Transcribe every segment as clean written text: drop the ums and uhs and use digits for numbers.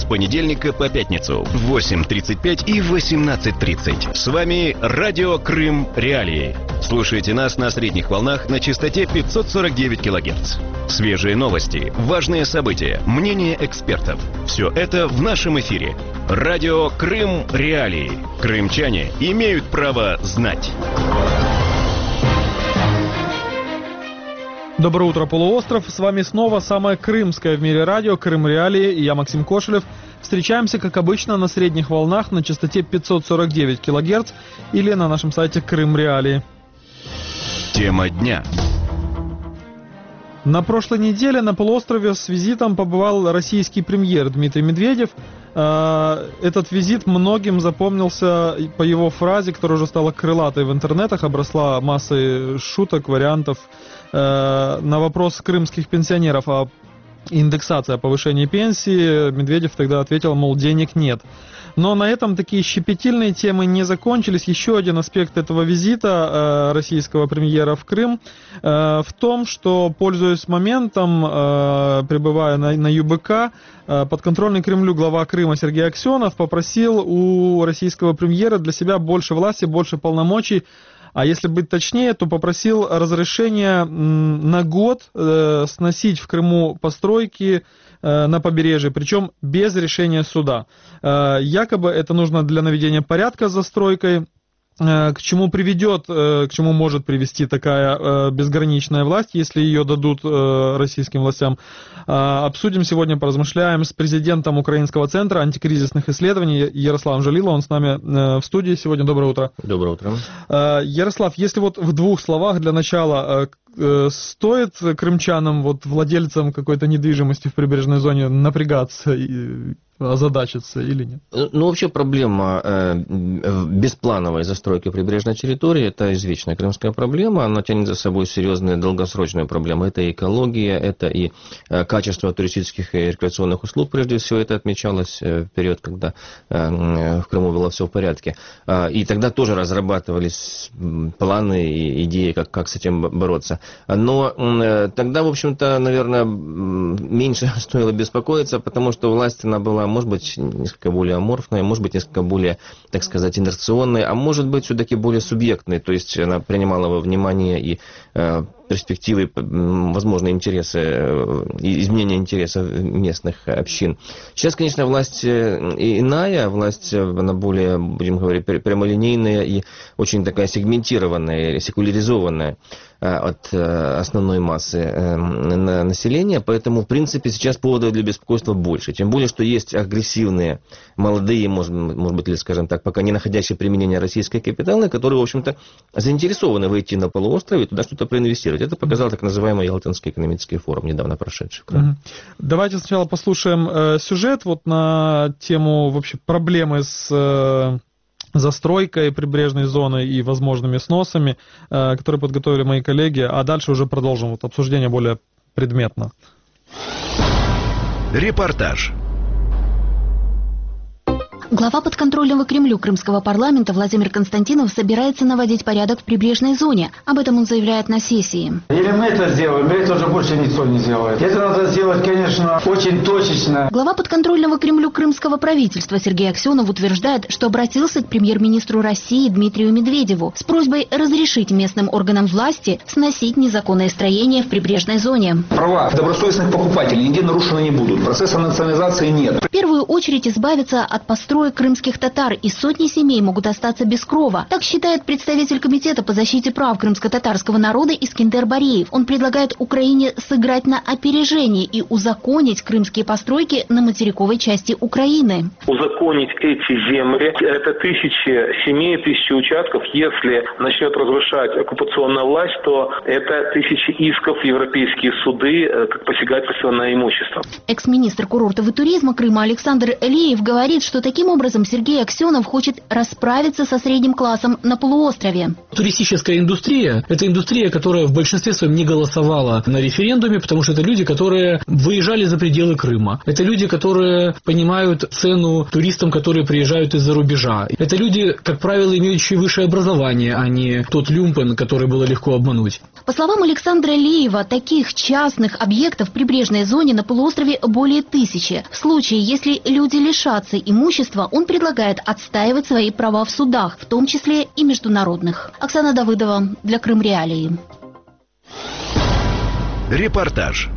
понедельника по пятницу в 8:35 и 18:30. С вами Радио Крым Реалии. Слушайте нас на средних волнах на частоте 549 кГц. Свежие новости, важные события, мнения экспертов. Все это в нашем эфире. Радио Крым Реалии. Крымчане имеют право знать. Доброе утро, полуостров. С вами снова самое крымское в мире радио Крым Реалии и я, Максим Кошелев. Встречаемся, как обычно, на средних волнах на частоте 549 кГц или на нашем сайте Крым Реалии. Тема дня. На прошлой неделе на полуострове с визитом побывал российский премьер Дмитрий Медведев. Этот визит многим запомнился по его фразе, которая уже стала крылатой в интернетах, обросла массой шуток, вариантов. На вопрос крымских пенсионеров о индексации, о повышении пенсии Медведев тогда ответил, мол, денег нет. Но на этом такие щепетильные темы не закончились. Еще один аспект этого визита российского премьера в Крым в том, что, пользуясь моментом, пребывая на ЮБК, подконтрольный Кремлю глава Крыма Сергей Аксенов попросил у российского премьера для себя больше власти, больше полномочий. А если быть точнее, то попросил разрешения на год сносить в Крыму постройки на побережье, причем без решения суда. Якобы это нужно для наведения порядка с застройкой. К чему приведет, к чему может привести такая безграничная власть, если ее дадут российским властям. Обсудим сегодня, поразмышляем с президентом Украинского центра антикризисных исследований Ярославом Жалило. Он с нами в студии сегодня. Доброе утро. Доброе утро. Ярослав, если вот в двух словах для начала, стоит крымчанам, вот владельцам какой-то недвижимости в прибрежной зоне напрягаться и озадачиться или нет? Ну, вообще проблема бесплановой застройки прибрежной территории – это извечная крымская проблема. Она тянет за собой серьезные долгосрочные проблемы. Это и экология, это и качество туристических и рекреационных услуг. Прежде всего, это отмечалось в период, когда в Крыму было все в порядке. И тогда тоже разрабатывались планы и идеи, как с этим бороться. Но тогда, в общем-то, наверное, меньше стоило беспокоиться, потому что власть, она была, может быть, несколько более аморфная, может быть, несколько более, так сказать, инерционной, а может быть, все-таки более субъектной. То есть она принимала во внимание и перспективы, возможные интересы, изменения интересов местных общин. Сейчас, конечно, власть иная, власть, она более, будем говорить, прямолинейная и очень такая сегментированная, секуляризованная от основной массы населения, поэтому, в принципе, сейчас поводов для беспокойства больше. Тем более, что есть агрессивные, молодые, может быть, или, скажем так, пока не находящие применения российской капиталы, которые, в общем-то, заинтересованы войти на полуостров и туда что-то проинвестировать. Это показал так называемый Ялтинский экономический форум, недавно прошедший. Давайте сначала послушаем сюжет вот на тему вообще проблемы с застройкой прибрежной зоны и возможными сносами, которые подготовили мои коллеги, а дальше уже продолжим вот обсуждение более предметно. Репортаж. Глава подконтрольного Кремлю крымского парламента Владимир Константинов собирается наводить порядок в прибрежной зоне. Об этом он заявляет на сессии. Или мы это сделаем, или это уже больше никто не делает. Это надо сделать, конечно, очень точечно. Глава подконтрольного Кремлю крымского правительства Сергей Аксенов утверждает, что обратился к премьер-министру России Дмитрию Медведеву с просьбой разрешить местным органам власти сносить незаконное строение в прибрежной зоне. Права добросовестных покупателей нигде нарушены не будут. Процесса национализации нет. В первую очередь избавиться от построек крымских татар, и сотни семей могут остаться без крова. Так считает представитель Комитета по защите прав крымско-татарского народа Искендер Бареев. Он предлагает Украине сыграть на опережение и узаконить крымские постройки на материковой части Украины. Узаконить эти земли, это тысячи семей, тысячи участков. Если начнет разрушать оккупационная власть, то это тысячи исков в европейские суды, как посягательство на имущество. Экс-министр курортов и туризма Крыма Александр Элеев говорит, что таким Таким образом, Сергей Аксенов хочет расправиться со средним классом на полуострове. Туристическая индустрия – это индустрия, которая в большинстве своем не голосовала на референдуме, потому что это люди, которые выезжали за пределы Крыма. Это люди, которые понимают цену туристам, которые приезжают из-за рубежа. Это люди, как правило, имеющие высшее образование, а не тот люмпен, который было легко обмануть. По словам Александра Леева, таких частных объектов в прибрежной зоне на полуострове более 1000. В случае, если люди лишатся имущества, он предлагает отстаивать свои права в судах, в том числе и международных. Оксана Давыдова для Крым Реалии. Репортаж.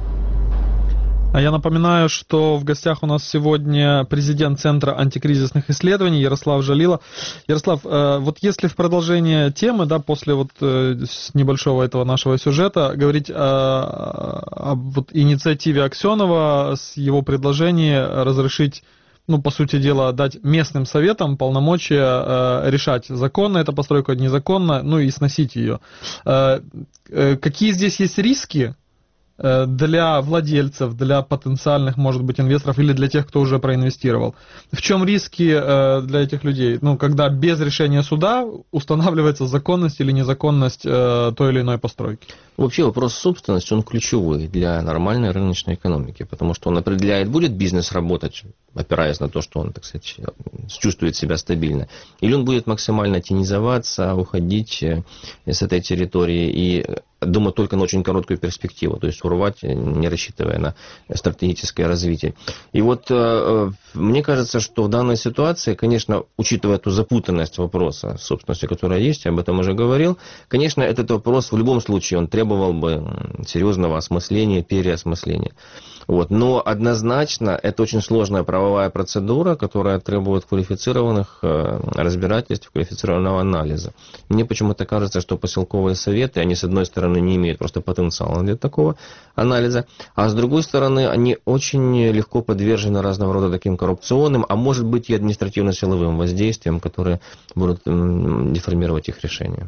А я напоминаю, что в гостях у нас сегодня президент Центра антикризисных исследований Ярослав Жалила. Ярослав, вот если в продолжение темы, да, после вот небольшого этого нашего сюжета, говорить о вот инициативе Аксенова с его предложением разрешить, ну, по сути дела, дать местным советам полномочия решать, законно эта постройка, незаконно, ну и сносить ее. Какие здесь есть риски для владельцев, для потенциальных, может быть, инвесторов или для тех, кто уже проинвестировал? В чем риски для этих людей? Ну, когда без решения суда устанавливается законность или незаконность той или иной постройки? Вообще вопрос собственности, он ключевой для нормальной рыночной экономики, потому что он определяет, будет бизнес работать, опираясь на то, что он, так сказать, чувствует себя стабильно, или он будет максимально тенизоваться, уходить с этой территории и думать только на очень короткую перспективу, то есть урвать, не рассчитывая на стратегическое развитие. И вот мне кажется, что в данной ситуации, конечно, учитывая ту запутанность вопроса собственности, которая есть, я об этом уже говорил, конечно, этот вопрос в любом случае, он требовал бы серьезного осмысления, переосмысления. Вот. Но однозначно это очень сложная правовая процедура, которая требует квалифицированных разбирательств, квалифицированного анализа. Мне почему-то кажется, что поселковые советы, они с одной стороны не имеют просто потенциала для такого анализа, а с другой стороны они очень легко подвержены разного рода таким коррупционным, а может быть и административно-силовым воздействиям, которые будут деформировать их решения.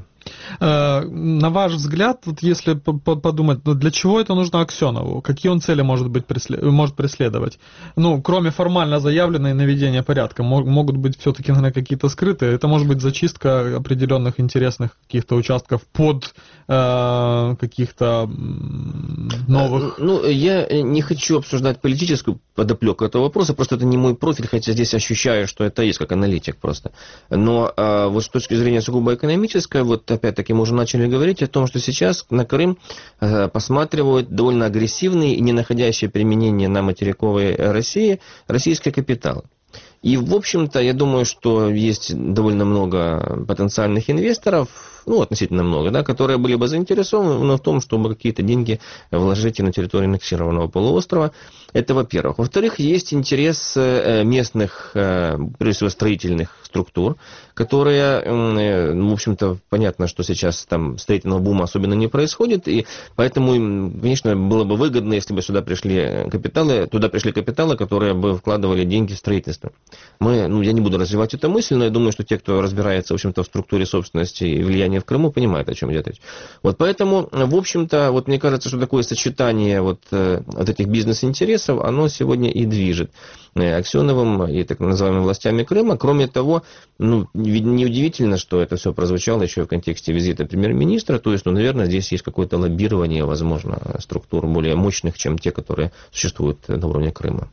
На ваш взгляд, вот если подумать, для чего это нужно Аксенову? Какие он цели может преследовать? Ну, кроме формально заявленной наведения порядка, могут быть все-таки, наверное, какие-то скрытые. Это может быть зачистка определенных интересных каких-то участков под каких-то новых... Ну, я не хочу обсуждать политическую подоплеку этого вопроса, просто это не мой профиль, хотя здесь ощущаю, что это есть как аналитик просто. Но вот с точки зрения сугубо экономической, вот опять-таки мы уже начали говорить о том, что сейчас на Крым посматривают довольно агрессивные и не находящие применения на материковой России российские капиталы. И, в общем-то, я думаю, что есть довольно много потенциальных инвесторов, ну, относительно много, да, которые были бы заинтересованы в том, чтобы какие-то деньги вложить и на территорию аннексированного полуострова. Это, во-первых. Во-вторых, есть интерес местных, прежде всего, строительных структур, которые, в общем-то, понятно, что сейчас там строительного бума особенно не происходит, и поэтому, конечно, было бы выгодно, если бы туда пришли капиталы, которые бы вкладывали деньги в строительство. Я не буду развивать эту мысль, но я думаю, что те, кто разбирается, в общем-то, в структуре собственности и влияния в Крыму, понимают, о чем идет речь. Вот поэтому, в общем-то, вот мне кажется, что такое сочетание вот этих бизнес-интересов, оно сегодня и движет Аксеновым и так называемыми властями Крыма. Кроме того, неудивительно, что это все прозвучало еще в контексте визита премьер-министра, то есть, наверное, здесь есть какое-то лоббирование, возможно, структур более мощных, чем те, которые существуют на уровне Крыма.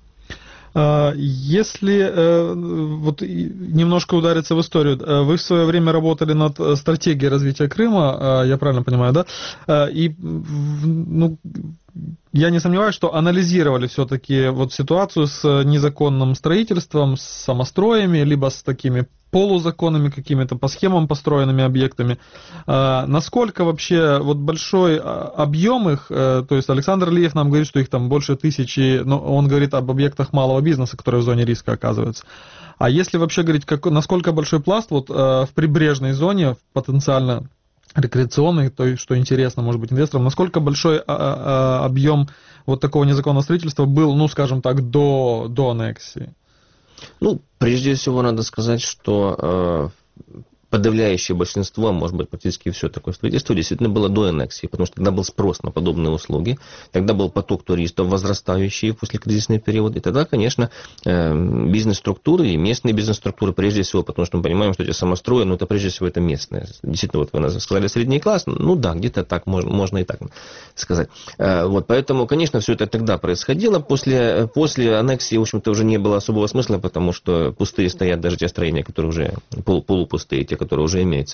Если вот немножко удариться в историю, вы в свое время работали над стратегией развития Крыма, я правильно понимаю, да? И, я не сомневаюсь, что анализировали все-таки вот ситуацию с незаконным строительством, с самостроями, либо с такими полузаконными какими-то по схемам построенными объектами. Насколько вообще вот большой объем их, то есть Александр Леев нам говорит, что их там больше 1000, но он говорит об объектах малого бизнеса, которые в зоне риска оказываются. А если вообще говорить, насколько большой пласт вот в прибрежной зоне, потенциально рекреационный, то есть, что интересно, может быть, инвесторам, насколько большой объем вот такого незаконного строительства был, скажем так, до аннексии? Прежде всего, надо сказать, что подавляющее большинство, может быть, практически все такое строительство действительно было до аннексии, потому что тогда был спрос на подобные услуги, тогда был поток туристов возрастающий после кризисный период, и тогда, конечно, бизнес-структуры и местные бизнес-структуры прежде всего, потому что мы понимаем, что эти самострои, это прежде всего это местные. Действительно, вот вы сказали средний класс, да, где-то так можно и так сказать. Поэтому, конечно, все это тогда происходило, после аннексии, в общем-то, уже не было особого смысла, потому что пустые стоят даже те строения, которые уже полупустые, те, которые уже имеются.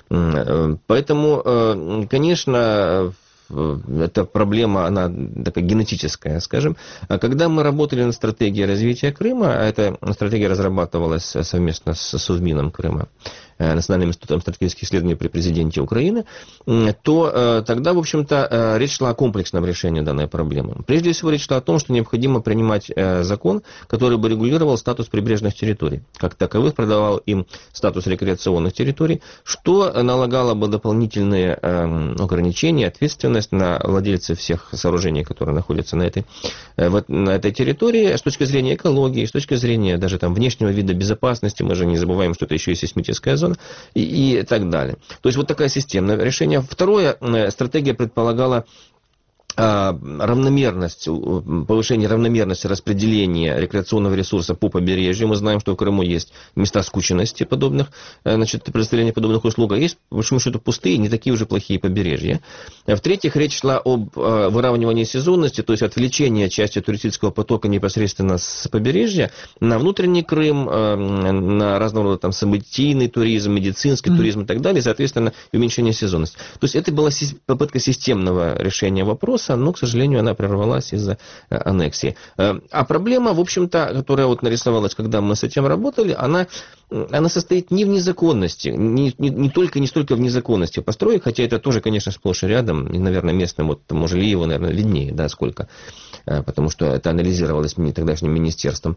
Поэтому, конечно, эта проблема, она такая генетическая, скажем. Когда мы работали над стратегией развития Крыма, а эта стратегия разрабатывалась совместно с Совмином Крыма, Национальным институтом стратегических исследований при президенте Украины, то тогда, в общем-то, речь шла о комплексном решении данной проблемы. Прежде всего, речь шла о том, что необходимо принимать закон, который бы регулировал статус прибрежных территорий, как таковых, продавал им статус рекреационных территорий, что налагало бы дополнительные ограничения, ответственность на владельцев всех сооружений, которые находятся на этой территории, с точки зрения экологии, с точки зрения даже внешнего вида безопасности, мы же не забываем, что это еще и сейсмическая зона, и так далее. То есть вот такое системное решение. Второе, стратегия предполагала равномерность, повышение равномерности распределения рекреационного ресурса по побережью. Мы знаем, что в Крыму есть места скученности подобных, предоставления подобных услуг, а есть, по большому счету, пустые, не такие уже плохие побережья. В-третьих, речь шла об выравнивании сезонности, то есть отвлечении части туристического потока непосредственно с побережья на внутренний Крым, на разного рода событийный туризм, медицинский туризм и так далее, и, соответственно, уменьшение сезонности. То есть это была попытка системного решения вопроса, но, к сожалению, она прервалась из-за аннексии. А проблема, в общем-то, которая нарисовалась, когда мы с этим работали, она состоит не в незаконности, не столько в незаконности построек, хотя это тоже, конечно, сплошь и рядом, и, наверное, местным, Можелиеву, наверное, виднее, сколько, потому что это анализировалось тогдашним министерством.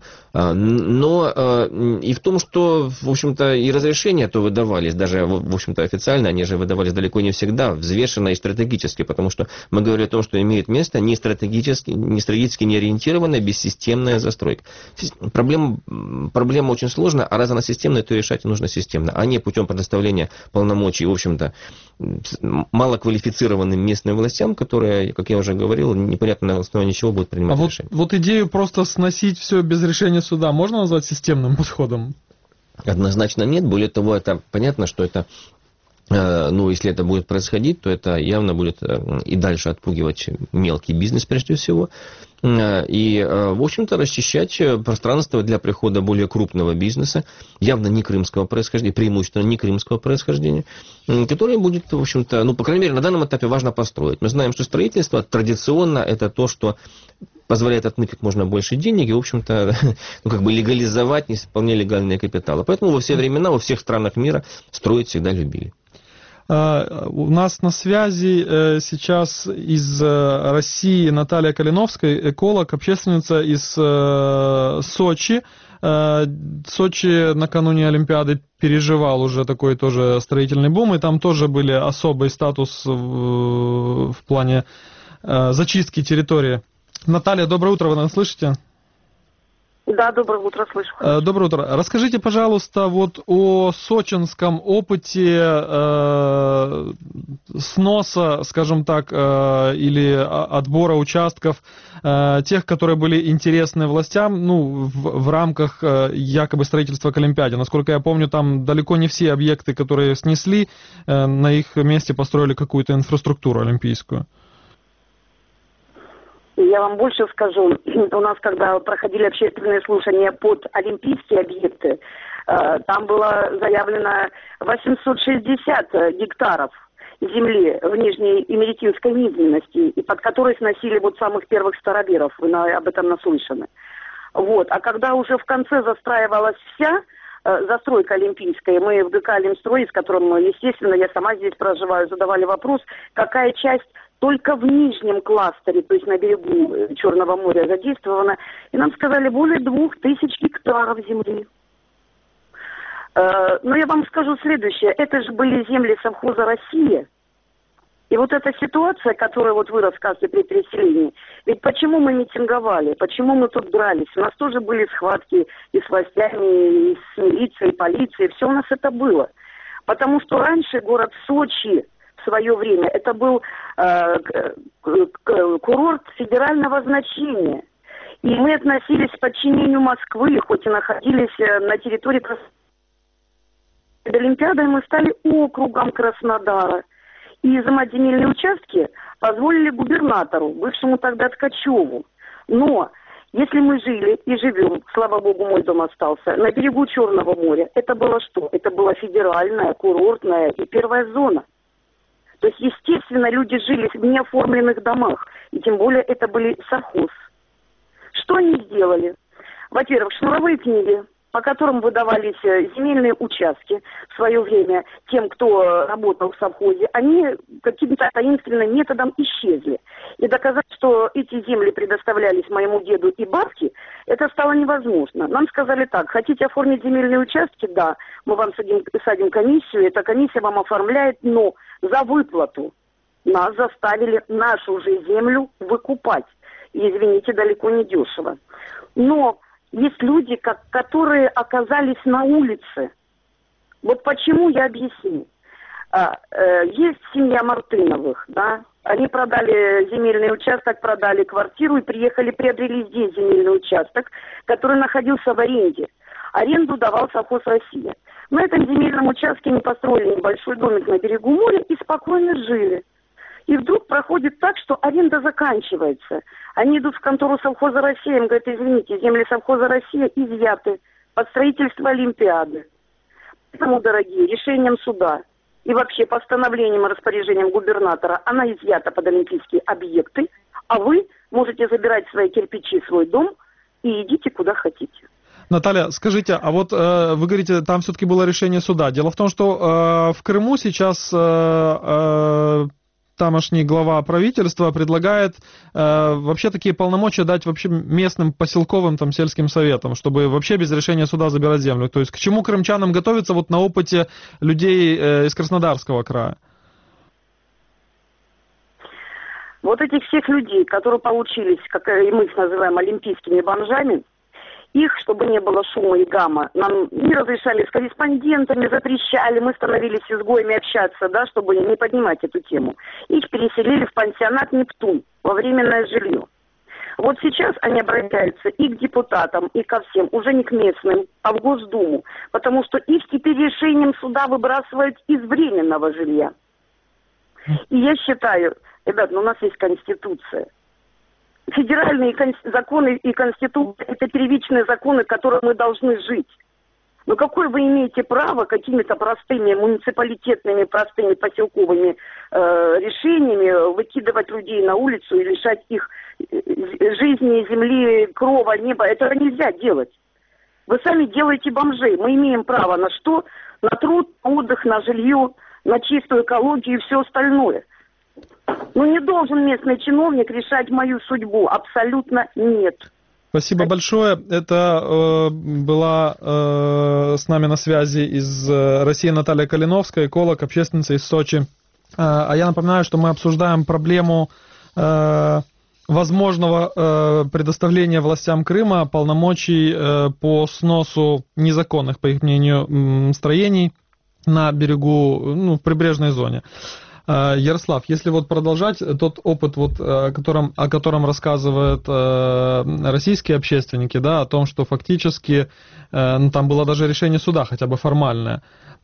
Но и в том, что, в общем-то, и разрешения то выдавались, даже, в общем-то, официально, они же выдавались далеко не всегда, взвешенно и стратегически, потому что мы говорим о том, что имеет место не стратегически не ориентированная, бессистемная застройка. Проблема очень сложная, а раз она системная, то решать нужно системно, а не путем предоставления полномочий, в общем-то, малоквалифицированным местным властям, которые, как я уже говорил, непонятно на основании чего будут принимать решения. Вот идею просто сносить все без решения суда можно назвать системным подходом? Однозначно нет. Более того, это понятно, что это если это будет происходить, то это явно будет и дальше отпугивать мелкий бизнес прежде всего. И, в общем-то, расчищать пространство для прихода более крупного бизнеса, явно не крымского происхождения, преимущественно не крымского происхождения, который будет, в общем-то, по крайней мере, на данном этапе важно построить. Мы знаем, что строительство традиционно это то, что позволяет отмыть как можно больше денег и, в общем-то, легализовать не вполне легальные капиталы. Поэтому во все времена, во всех странах мира строить всегда любили. У нас на связи сейчас из России Наталья Калиновская, эколог, общественница из Сочи. Сочи накануне Олимпиады переживал уже такой тоже строительный бум, и там тоже были особый статус в плане зачистки территории. Наталья, доброе утро, вы нас слышите? Да, доброе утро, слышу. Доброе утро. Расскажите, пожалуйста, о сочинском опыте сноса, скажем так, или отбора участков, тех, которые были интересны властям, в рамках якобы строительства к Олимпиаде. Насколько я помню, там далеко не все объекты, которые снесли, на их месте построили какую-то инфраструктуру олимпийскую. Я вам больше скажу. У нас, когда проходили общественные слушания под олимпийские объекты, там было заявлено 860 гектаров земли в Нижней Имеретинской низменности, и под которой сносили самых первых староверов. Вы об этом наслышаны. А когда уже в конце застраивалась вся застройка олимпийская, мы в ГК «Олимстрой», с которым, естественно, я сама здесь проживаю, задавали вопрос, какая часть только в нижнем кластере, то есть на берегу Черного моря задействована, и нам сказали более 2000 гектаров земли. Но я вам скажу следующее, это же были земли совхоза «Россия». И эта ситуация, которую вы рассказываете при переселении, ведь почему мы митинговали, почему мы тут дрались? У нас тоже были схватки и с властями, и с милицией, и полицией, все у нас это было. Потому что раньше город Сочи в свое время, это был курорт федерального значения. И мы относились к подчинению Москвы, хоть и находились на территории Краснодара. Перед Олимпиадой мы стали округом Краснодара. И изымать земельные участки позволили губернатору, бывшему тогда Ткачеву. Но если мы жили и живем, слава богу, мой дом остался, на берегу Черного моря, это было что? Это была федеральная, курортная и первая зона. То есть, естественно, люди жили в неоформленных домах. И тем более это были совхоз. Что они сделали? Во-первых, шнуровые книги, по которым выдавались земельные участки в свое время тем, кто работал в совхозе, они каким-то таинственным методом исчезли. И доказать, что эти земли предоставлялись моему деду и бабке, это стало невозможно. Нам сказали так: хотите оформить земельные участки? Да, мы вам садим комиссию, эта комиссия вам оформляет, но за выплату нас заставили нашу же землю выкупать. И, извините, далеко не дешево. Но есть люди, которые оказались на улице. Вот почему, я объясню. Есть семья Мартыновых, да, они продали земельный участок, продали квартиру и приехали, приобрели здесь земельный участок, который находился в аренде. Аренду давал совхоз «Россия». На этом земельном участке они построили небольшой домик на берегу моря и спокойно жили. И вдруг проходит так, что аренда заканчивается. Они идут в контору совхоза «Россия», им говорят: извините, земли совхоза «Россия» изъяты под строительство Олимпиады. Поэтому, дорогие, решением суда и вообще постановлением и распоряжением губернатора она изъята под олимпийские объекты, а вы можете забирать свои кирпичи, свой дом и идите куда хотите. Наталья, скажите, а вот вы говорите, там все-таки было решение суда. Дело в том, что в Крыму сейчас тамошний глава правительства предлагает вообще такие полномочия дать вообще местным поселковым там сельским советам, чтобы вообще без решения суда забирать землю. То есть к чему крымчанам готовиться вот на опыте людей из Краснодарского края? Вот этих всех людей, которые получились, как мы их называем, олимпийскими бомжами, их, чтобы не было шума и гамма, нам не разрешали с корреспондентами, запрещали, мы становились изгоями общаться, да, чтобы не поднимать эту тему. Их переселили в пансионат «Нептун» во временное жилье. Вот сейчас они обращаются и к депутатам, и ко всем, уже не к местным, а в Госдуму, потому что их теперь решением суда выбрасывают из временного жилья. И я считаю, ребят, у нас есть Конституция. Федеральные законы и Конституция – это первичные законы, которыми мы должны жить. Но какое вы имеете право какими-то простыми муниципалитетными, простыми поселковыми решениями выкидывать людей на улицу и лишать их жизни, земли, крова, неба? Этого нельзя делать. Вы сами делаете бомжей. Мы имеем право на что? На труд, на отдых, на жилье, на чистую экологию и все остальное. Но не должен местный чиновник решать мою судьбу. Абсолютно нет. Спасибо большое. Это была с нами на связи из России Наталья Калиновская, эколог, общественница из Сочи. А я напоминаю, что мы обсуждаем проблему возможного предоставления властям Крыма полномочий по сносу незаконных, по их мнению, строений на берегу, в прибрежной зоне. Ярослав, если вот продолжать тот опыт, вот, о котором рассказывают российские общественники, да, о том, что фактически там было даже решение суда, хотя бы формальное.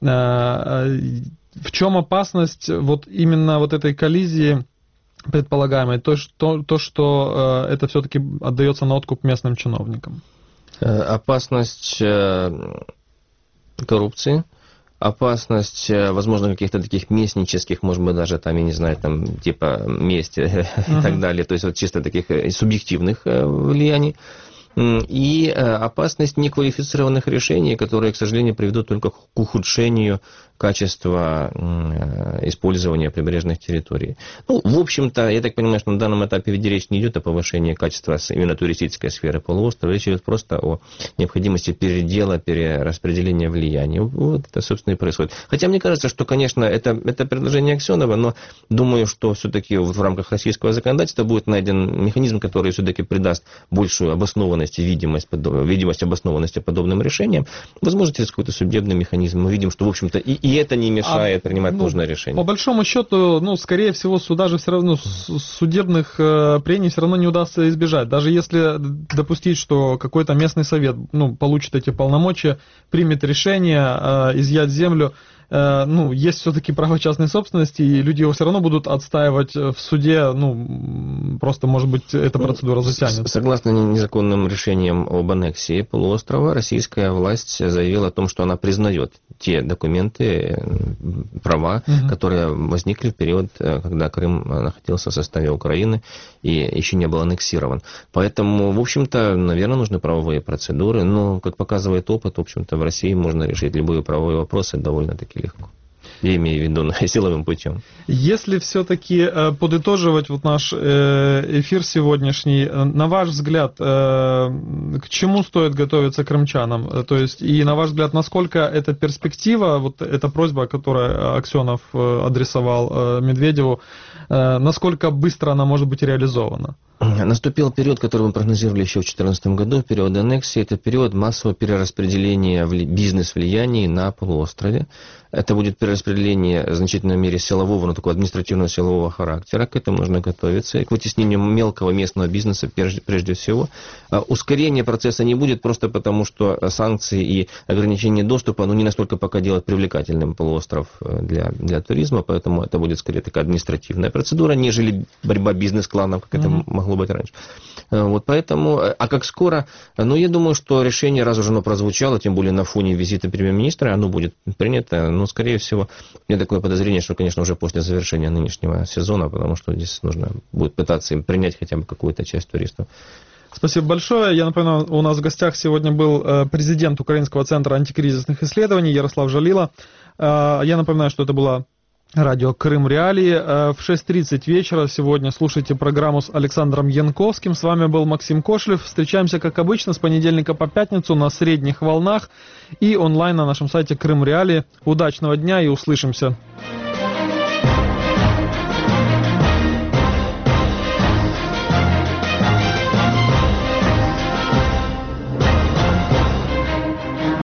В чем опасность вот именно вот этой коллизии предполагаемой, то, что это все-таки отдается на откуп местным чиновникам? Опасность коррупции. Опасность, возможно, каких-то таких местнических, может быть, даже там, я не знаю, там, типа мести и так далее, то есть вот чисто таких субъективных влияний. И опасность неквалифицированных решений, которые, к сожалению, приведут только к ухудшению качества использования прибрежных территорий. В общем-то, я так понимаю, что на данном этапе ведь речь не идет о повышении качества именно туристической сферы полуострова, речь идет просто о необходимости передела, перераспределения влияния. Вот это, собственно, и происходит. Хотя мне кажется, что, конечно, это предложение Аксенова, но думаю, что все-таки в рамках российского законодательства будет найден механизм, который все-таки придаст большую обоснованность обоснованность и видимость обоснованности подобным решениям, возможно, через какой-то судебный механизм. Мы видим, что, в общем-то, и это не мешает принимать нужное решение. По большому счету, скорее всего, суда же все равно, судебных прений все равно не удастся избежать. Даже если допустить, что какой-то местный совет получит эти полномочия, примет решение изъять землю, есть все-таки право частной собственности, и люди его все равно будут отстаивать в суде, просто, может быть, эта процедура затянется. Согласно незаконным решениям об аннексии полуострова, российская власть заявила о том, что она признает те документы, права, которые возникли в период, когда Крым находился в составе Украины и еще не был аннексирован. Поэтому, в общем-то, наверное, нужны правовые процедуры, но, как показывает опыт, в общем-то, в России можно решить любые правовые вопросы довольно-таки легко. Я имею в виду силовым путем. Если все-таки подытоживать наш эфир сегодняшний, на ваш взгляд, к чему стоит готовиться крымчанам? То есть, и на ваш взгляд, насколько эта перспектива, эта просьба, которую Аксенов адресовал Медведеву, насколько быстро она может быть реализована? Наступил период, который мы прогнозировали еще в 2014 году, период аннексии. Это период массового перераспределения бизнес-влияний на полуострове. Это будет перераспределение в значительной мере силового, но такого административного силового характера. К этому нужно готовиться. И к вытеснению мелкого местного бизнеса прежде всего. Ускорения процесса не будет просто потому, что санкции и ограничение доступа не настолько пока делают привлекательным полуостров для туризма. Поэтому это будет скорее такая административная процедура, нежели борьба бизнес-кланов, как это могло быть раньше. Поэтому, как скоро, я думаю, что решение, раз уже оно прозвучало, тем более на фоне визита премьер-министра, оно будет принято, скорее всего, у меня такое подозрение, что, конечно, уже после завершения нынешнего сезона, потому что здесь нужно будет пытаться им принять хотя бы какую-то часть туристов. Спасибо большое. Я напоминаю, у нас в гостях сегодня был президент Украинского центра антикризисных исследований Ярослав Жалила. Я напоминаю, что это была радио «Крым Реалии». В 6:30 вечера сегодня слушайте программу с Александром Янковским. С вами был Максим Кошлев. Встречаемся, как обычно, с понедельника по пятницу на средних волнах и онлайн на нашем сайте «Крым Реалии». Удачного дня и услышимся.